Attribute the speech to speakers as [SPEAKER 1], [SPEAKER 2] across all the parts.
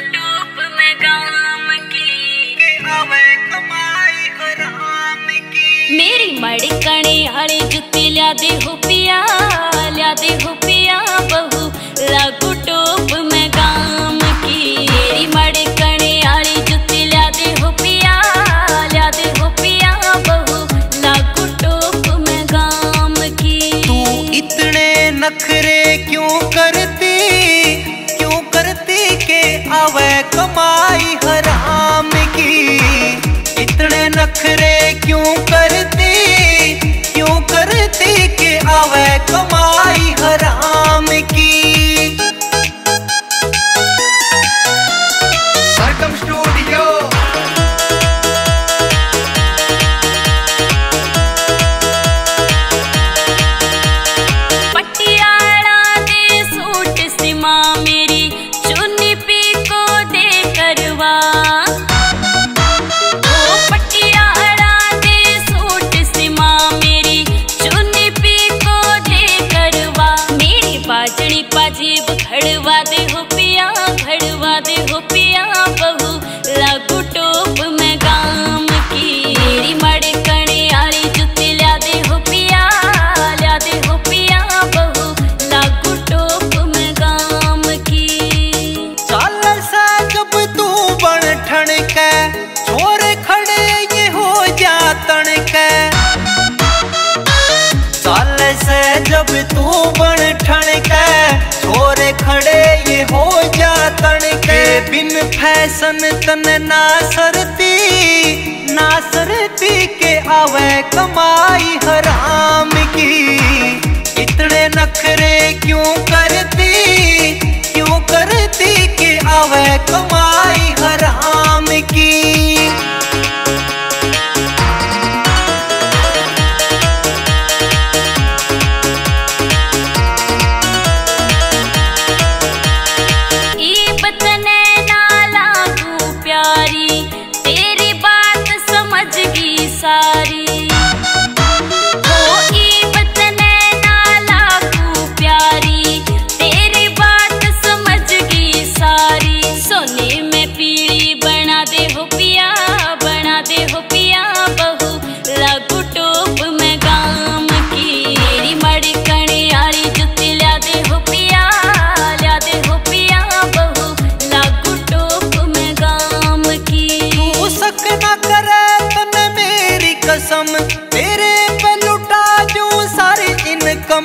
[SPEAKER 1] टूप में गाम की के आवे कमाई हराम की। मेरी मड़कने हरे जुत्ती ल्या दे हो पिया बहू लागू टूप में गाम की। मेरी मड़कने हरे जुत्ती ल्या दे हो पिया बहू लागू टूप में गाम की।
[SPEAKER 2] तू इतने नखरे क्यों करती के आवे कमाई हराम की। इतने नखरे क्यों करती के आवे कमाई हराम की। सरगम स्टूडियो
[SPEAKER 1] पटियाला दे सूट सीमा मेरी चुन्नी पी को दे करवा। ओ पटियाला दे सूट सीमा मेरी चुन्नी पी को दे करवा। मेरी बाजड़ी पाजेब घड़वा दे हो पिया बहू लागू टोप में गाम की। मेरी मड़कने आली जुत्ती ल्या दे हो पिया बहू लागू टोप में गाम की।
[SPEAKER 2] चाल सा जब तू बन ठण के छोरे खड़े ये हो जा तण के। चाल से जब तू बन ठण के छोरे खड़े ये हो जा तण के। बिन फैशन तन ना सरती के आवे कमाई हराम की। इतने नखरे क्यों करती के आवे कमाई हराम की।
[SPEAKER 1] तेरी बात समझगी सारी। ओ ईबत नैना लागू प्यारी तेरी बात समझगी सारी। सोने में पीड़ी बना दे हो पिया बहू लागू टोप में गाम की। मेरी मड़कने आली जुत्ती ल्या दे हो पिया बहू लागू टोप में गाम की।
[SPEAKER 2] तू शक न करे तन मेरी कसम तेरे पे लुटा जो सारी इनकम।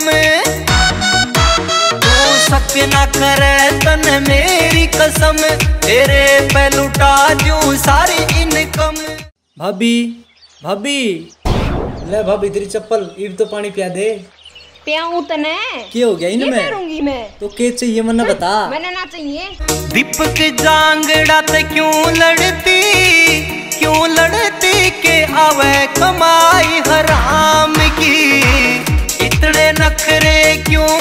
[SPEAKER 2] तू शक न करे तन मेरी कसम तेरे पे लुटा जो सारी इनकम।
[SPEAKER 3] भाभी ले भाभी तेरी चप्पल इब तो पानी पिया दे।
[SPEAKER 4] पियाऊं तने
[SPEAKER 3] क्या हो गया इनमें?
[SPEAKER 4] करूंगी मैं
[SPEAKER 3] तो क्या चाहिए मन्ना बता।
[SPEAKER 4] मैंने ना चाहिए।
[SPEAKER 2] दीपक जांगड़ा ते क्यों लड़ती के आवे कमाई हराम की। इतने नखरे क्यों